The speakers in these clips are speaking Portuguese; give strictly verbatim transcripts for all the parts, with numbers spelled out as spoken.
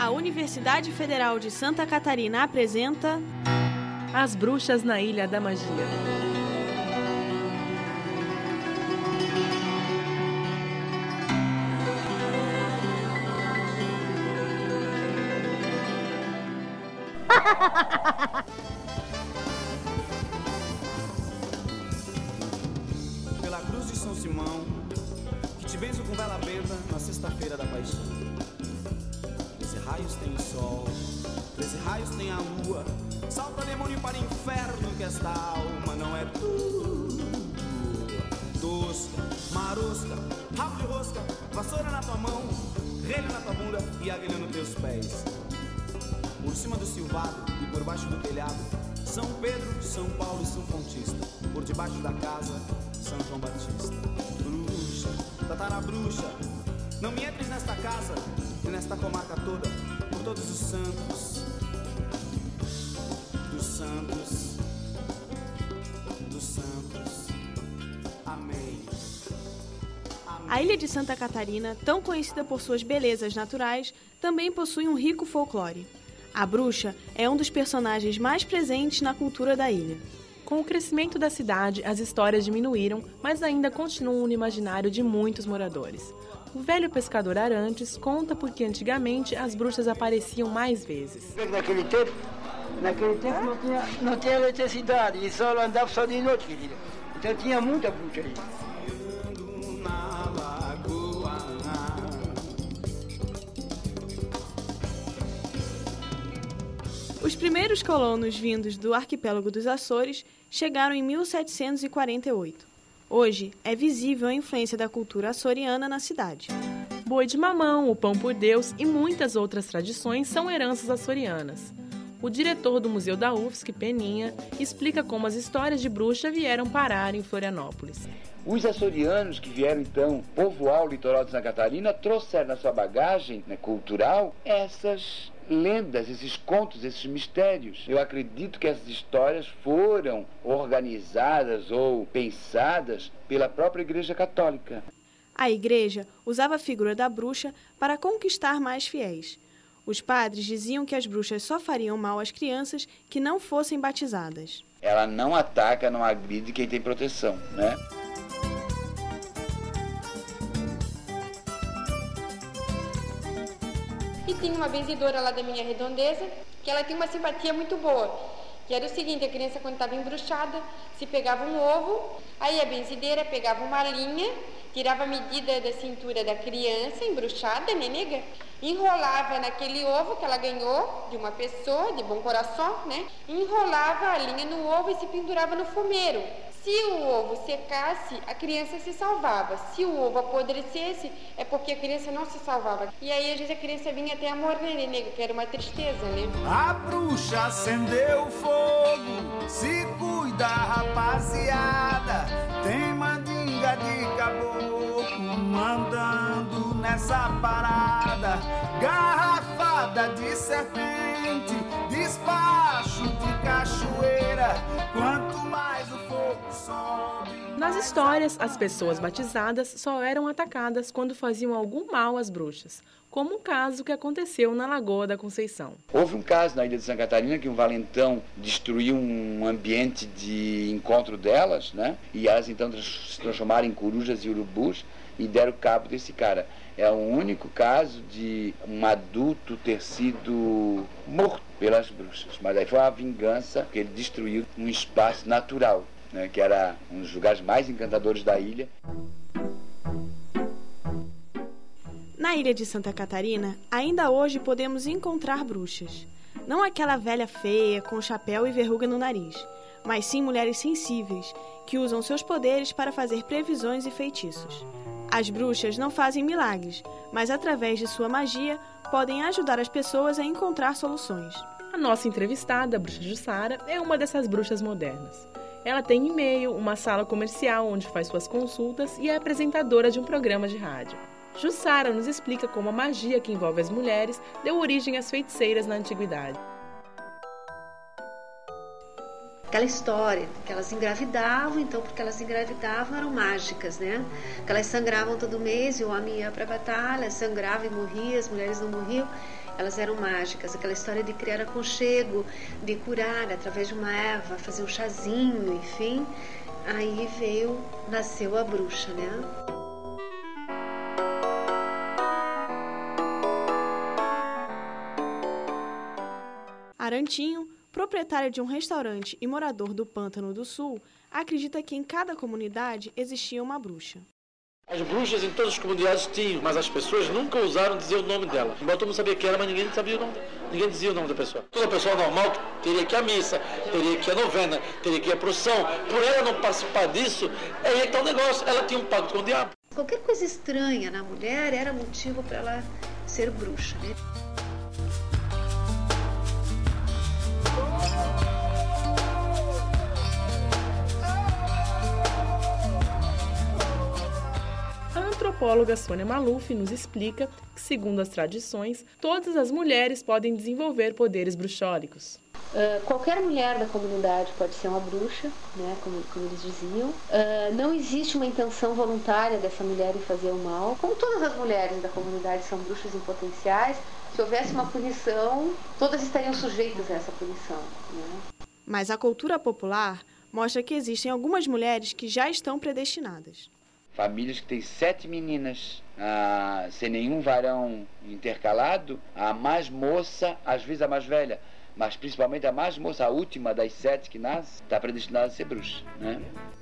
A Universidade Federal de Santa Catarina apresenta As Bruxas na Ilha da Magia. Pela cruz de São Simão, que te benzo com vela benta na sexta-feira da paixão. Treze raios tem o sol, treze raios tem a lua. Salta demônio para o inferno, que esta alma não é tua. Tosca, marosca, rabo de rosca, vassoura na tua mão, relho na tua bunda e agulha nos teus pés. Por cima do silvado e por baixo do telhado, São Pedro, São Paulo e São Fontista. Por debaixo da casa, São João Batista. Bruxa, tatara bruxa, não me entres nesta casa e nesta comarca toda, por todos os santos, dos santos, dos santos. Amém. Amém. A Ilha de Santa Catarina, tão conhecida por suas belezas naturais, também possui um rico folclore. A bruxa é um dos personagens mais presentes na cultura da ilha. Com o crescimento da cidade, as histórias diminuíram, mas ainda continuam no imaginário de muitos moradores. O velho pescador Arantes conta porque antigamente as bruxas apareciam mais vezes. Naquele tempo, naquele tempo não tinha, não tinha eletricidade, e só andava só de noite, querida. Então tinha muita bruxa aí. Os primeiros colonos vindos do arquipélago dos Açores chegaram em mil setecentos e quarenta e oito. Hoje é visível a influência da cultura açoriana na cidade. Boi de mamão, o pão por Deus e muitas outras tradições são heranças açorianas. O diretor do Museu da U F S C, Peninha, explica como as histórias de bruxa vieram parar em Florianópolis. Os açorianos que vieram, então, povoar o litoral de Santa Catarina trouxeram na sua bagagem, né, cultural essas lendas, esses contos, esses mistérios. Eu acredito que essas histórias foram organizadas ou pensadas pela própria Igreja Católica. A igreja usava a figura da bruxa para conquistar mais fiéis. Os padres diziam que as bruxas só fariam mal às crianças que não fossem batizadas. Ela não ataca, não agride quem tem proteção, né? E tinha uma benzedora lá da minha redondeza, que ela tinha uma simpatia muito boa. Que era o seguinte, a criança quando estava embruxada, se pegava um ovo, aí a benzedeira pegava uma linha, tirava a medida da cintura da criança embruxada, né, nega? Enrolava naquele ovo que ela ganhou de uma pessoa de bom coração, né? Enrolava a linha no ovo e se pendurava no fumeiro. Se o ovo secasse, a criança se salvava. Se o ovo apodrecesse, é porque a criança não se salvava. E aí, às vezes, a criança vinha até a morrer, né, nega? Que era uma tristeza, né? A bruxa acendeu fogo, se cuida, rapaziada. Tem mandinga de caboclo mandando nessa parada. Garrafada de serpente, despacho de cachoeira. Quanto mais o fogo sobe... Nas histórias, as pessoas batizadas só eram atacadas quando faziam algum mal às bruxas, como um caso que aconteceu na Lagoa da Conceição. Houve um caso na ilha de Santa Catarina que um valentão destruiu um ambiente de encontro delas, né? E elas então se transformaram em corujas e urubus e deram cabo desse cara. É o único caso de um adulto ter sido morto pelas bruxas. Mas aí foi uma vingança, porque ele destruiu um espaço natural, né, que era um dos lugares mais encantadores da ilha. Na ilha de Santa Catarina, ainda hoje podemos encontrar bruxas. Não aquela velha feia com chapéu e verruga no nariz, mas sim mulheres sensíveis, que usam seus poderes para fazer previsões e feitiços. As bruxas não fazem milagres, mas através de sua magia podem ajudar as pessoas a encontrar soluções. A nossa entrevistada, a bruxa Jussara, é uma dessas bruxas modernas. Ela tem e-mail, uma sala comercial onde faz suas consultas e é apresentadora de um programa de rádio. Jussara nos explica como a magia que envolve as mulheres deu origem às feiticeiras na antiguidade. Aquela história que elas engravidavam, então porque elas engravidavam eram mágicas, né? Que elas sangravam todo mês e o homem ia para a batalha, sangrava e morria, as mulheres não morriam. elas eram mágicas, aquela história de criar aconchego, de curar através de uma erva, fazer um chazinho, enfim. Aí veio, nasceu a bruxa, né? Arantinho, proprietário de um restaurante e morador do Pântano do Sul, acredita que em cada comunidade existia uma bruxa. As bruxas em todas as comunidades tinham, mas as pessoas nunca ousaram dizer o nome dela. Embora todo mundo sabia quem era, mas ninguém sabia o nome dela. Ninguém dizia o nome da pessoa. Toda pessoa normal teria que ir à missa, teria que ir à novena, teria que ir à procissão. Por ela não participar disso, aí é que tá o negócio. Ela tinha um pacto com o diabo. Qualquer coisa estranha na mulher era motivo para ela ser bruxa, né? A antropóloga Sônia Maluf nos explica que, segundo as tradições, todas as mulheres podem desenvolver poderes bruxólicos. Uh, qualquer mulher da comunidade pode ser uma bruxa, né, como, como eles diziam. Uh, não existe uma intenção voluntária dessa mulher em fazer o mal. Como todas as mulheres da comunidade são bruxas em potenciais, se houvesse uma punição, todas estariam sujeitas a essa punição, né? Mas a cultura popular mostra que existem algumas mulheres que já estão predestinadas. Famílias que têm sete meninas, ah, sem nenhum varão intercalado, a mais moça, às vezes a mais velha, mas principalmente a mais moça, a última das sete que nasce, está predestinada a ser bruxa, né?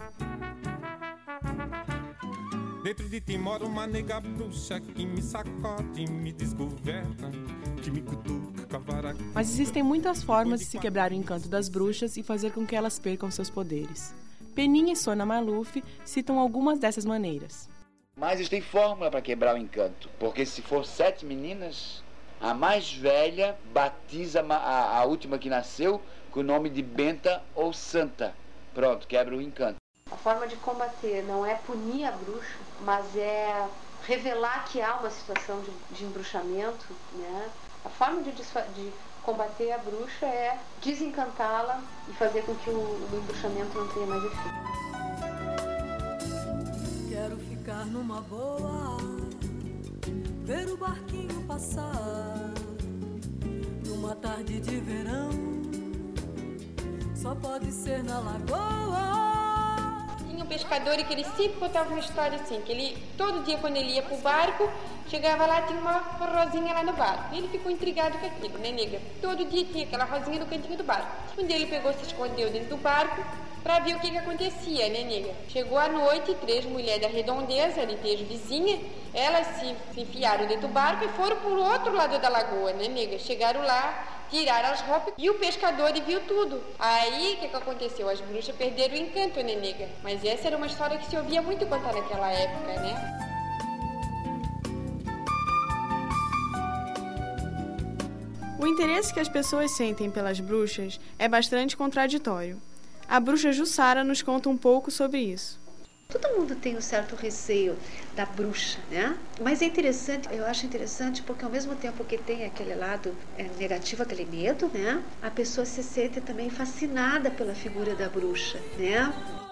Dentro de ti mora uma nega bruxa que me sacode, me desgoverna, que me cutuca com a vara. Mas existem muitas formas de se quebrar o encanto das bruxas e fazer com que elas percam seus poderes. Peninha e Sônia Maluf citam algumas dessas maneiras. Mas eles têm fórmula para quebrar o encanto, porque se for sete meninas, a mais velha batiza a, a última que nasceu com o nome de Benta ou Santa. Pronto, quebra o encanto. A forma de combater não é punir a bruxa, mas é revelar que há uma situação de, de embruxamento, né? A forma de, de combater a bruxa é desencantá-la e fazer com que o, o embruxamento não tenha mais efeito. Quero ficar numa boa, ver o barquinho passar, numa tarde de verão, só pode ser na lagoa. Tinha um pescador e que ele sempre contava uma história assim, que ele, todo dia quando ele ia pro barco, chegava lá, tinha uma rosinha lá no barco. E ele ficou intrigado com aquilo, né, nega? Todo dia tinha aquela rosinha no cantinho do barco. Um dia ele pegou, se escondeu dentro do barco para ver o que que acontecia, né, nega? Chegou à noite, três mulheres da redondeza, ali três vizinhas, elas se, se enfiaram dentro do barco e foram pro outro lado da lagoa, né, nega? Chegaram lá, tiraram as roupas e o pescador viu tudo. Aí, o que que aconteceu? As bruxas perderam o encanto, né, nega? Mas essa era uma história que se ouvia muito contar naquela época, né? O interesse que as pessoas sentem pelas bruxas é bastante contraditório. A bruxa Jussara nos conta um pouco sobre isso. Todo mundo tem um certo receio da bruxa, né? Mas é interessante, eu acho interessante porque ao mesmo tempo que tem aquele lado é, negativo, aquele medo, né? A pessoa se sente também fascinada pela figura da bruxa, né?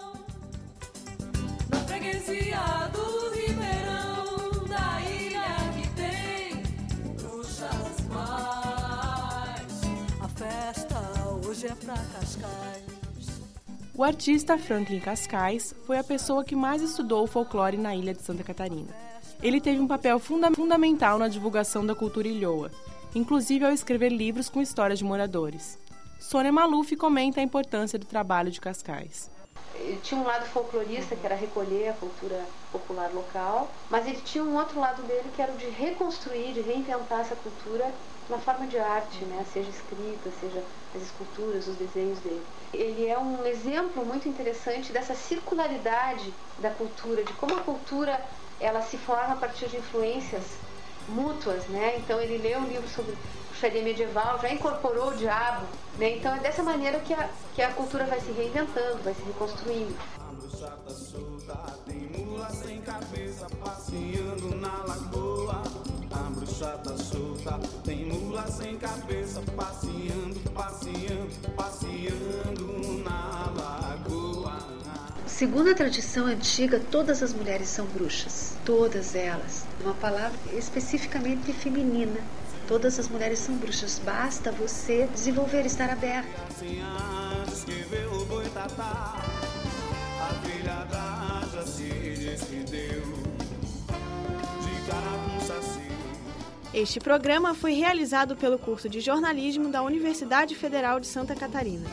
Na freguesia do Ribeirão, da ilha que tem bruxas mais, a festa hoje é pra Cascais. O artista Franklin Cascais foi a pessoa que mais estudou o folclore na ilha de Santa Catarina. Ele teve um papel funda- fundamental na divulgação da cultura ilhoa, inclusive ao escrever livros com histórias de moradores. Sônia Maluf comenta a importância do trabalho de Cascais. Ele tinha um lado folclorista, que era recolher a cultura popular local, mas ele tinha um outro lado dele, que era o de reconstruir, de reinventar essa cultura na forma de arte, né? Seja escrita, seja as esculturas, os desenhos dele. Ele é um exemplo muito interessante dessa circularidade da cultura, de como a cultura ela se forma a partir de influências mútuas, né? Então ele leu um livro sobre bruxaria medieval, já incorporou o diabo, né? Então é dessa maneira que a, que a cultura vai se reinventando, vai se reconstruindo. A bruxada solta, tem mula sem cabeça passeando na lagoa. A bruxada solta, tem mula sem cabeça passeando, passeando, passeando na lagoa. Segundo a tradição antiga, todas as mulheres são bruxas, todas elas. Uma palavra especificamente feminina, Todas as mulheres são bruxas, basta você desenvolver, estar aberta. Sem antes que vê o boitatá, a filha da Jaci diz que deu de cara com saci. Este programa foi realizado pelo curso de jornalismo da Universidade Federal de Santa Catarina.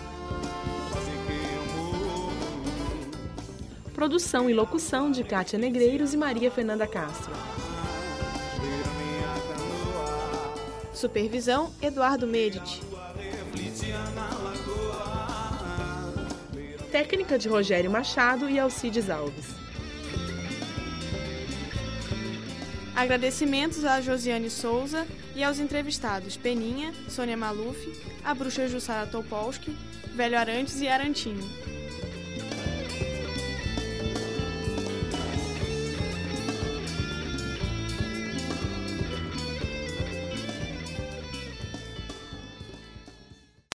Produção e locução de Kátia Negreiros e Maria Fernanda Castro. Supervisão, Eduardo Medici. Técnica de Rogério Machado e Alcides Alves. Agradecimentos a Josiane Souza e aos entrevistados Peninha, Sônia Maluf, a bruxa Jussara Topolsky, Velho Arantes e Arantinho.